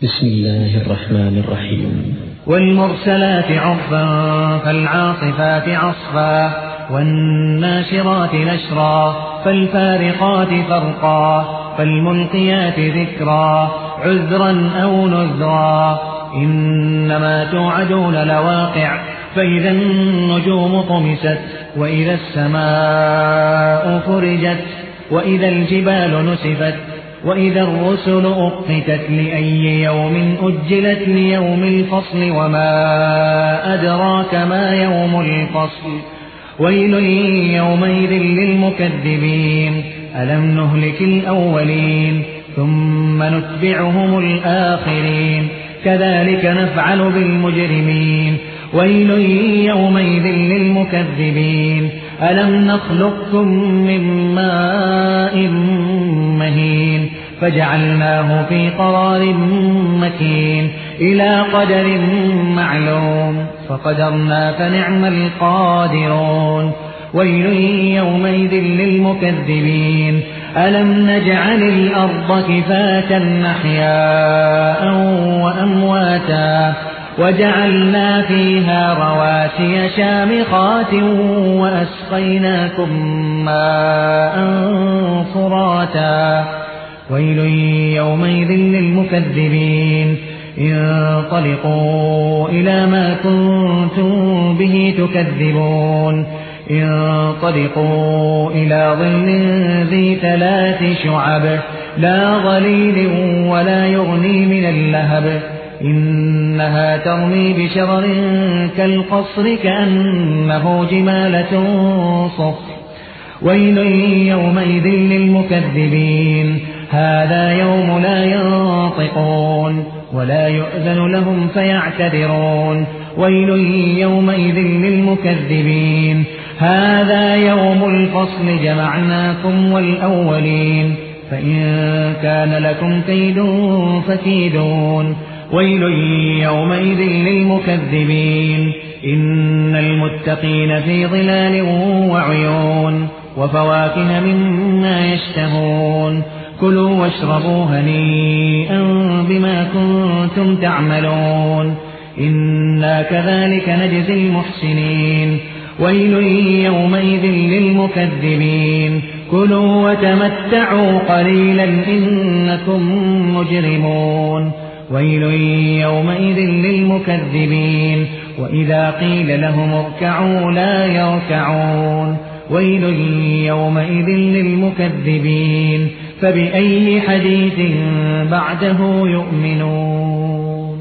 بسم الله الرحمن الرحيم. والمرسلات عرفا فالعاصفات عصفا والناشرات نشرا فالفارقات فرقا فالملقيات ذكرا عذرا أو نذرا إنما توعدون لواقع فإذا النجوم طمست وإذا السماء فرجت وإذا الجبال نسفت وإذا الرسل أقتت لأي يوم أجلت ليوم الفصل وما أدراك ما يوم الفصل ويل يومئذ للمكذبين ألم نهلك الأولين ثم نتبعهم الآخرين كذلك نفعل بالمجرمين ويل يومئذ للمكذبين ألم نخلقكم من ماء مهين فجعلناه في قرار مكين إلى قدر معلوم فقدرنا فنعم القادرون ويل يومئذ للمكذبين ألم نجعل الأرض كفاة أحياء وأمواتا وجعلنا فيها رواسي شامخات وأسقيناكم ماء فراتا ويل يومئذ للمكذبين انطلقوا إلى ما كنتم به تكذبون انطلقوا إلى ظل ذي 3 شعب لا ظليل ولا يغني من اللهب إنها ترمي بشرر كالقصر كأنه جمالة صفر ويل يومئذ للمكذبين هذا يوم لا ينطقون ولا يؤذن لهم فيعتذرون ويل يومئذ للمكذبين هذا يوم الفصل جمعناكم والأولين فإن كان لكم كيد فكيدون ويل يومئذ للمكذبين إن المتقين في ظلال وعيون وفواكه مما يشتهون كلوا واشربوا هنيئا بما كنتم تعملون إنا كذلك نجزي المحسنين ويل يومئذ للمكذبين كلوا وتمتعوا قليلا إنكم مجرمون ويل يومئذ للمكذبين وإذا قيل لهم اركعوا لا يركعون ويل يومئذ للمكذبين فبأي حديث بعده يؤمنون.